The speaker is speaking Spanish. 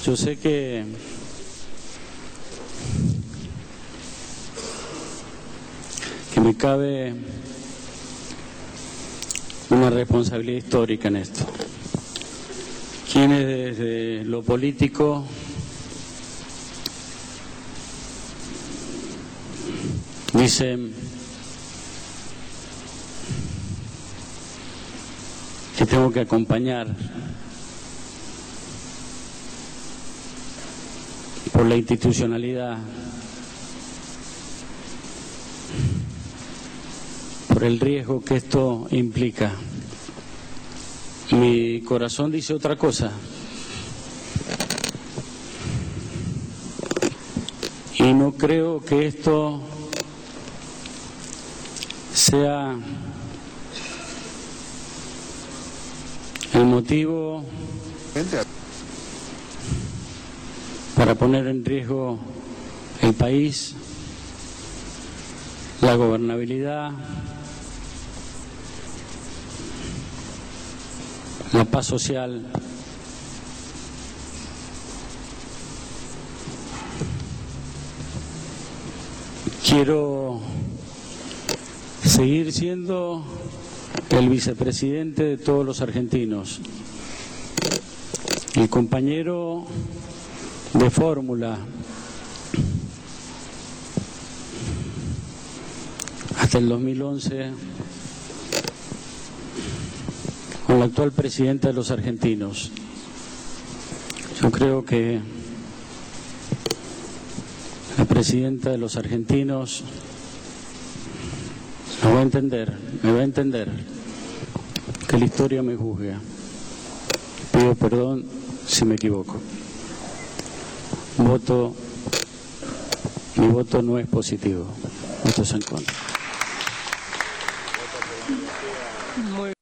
Yo sé que me cabe una responsabilidad histórica en esto. Quienes desde lo político dicen que tengo que acompañar por la institucionalidad, por el riesgo que esto implica. Mi corazón dice otra cosa. Y no creo que esto sea el motivo para poner en riesgo el país, la gobernabilidad, la paz social. Quiero seguir siendo el vicepresidente de todos los argentinos, el compañero de fórmula hasta el 2011 con la actual presidenta de los argentinos. Yo creo que la presidenta de los argentinos me va a entender, que la historia me juzgue. Pido perdón si me equivoco. Mi voto no es positivo, voto es en contra.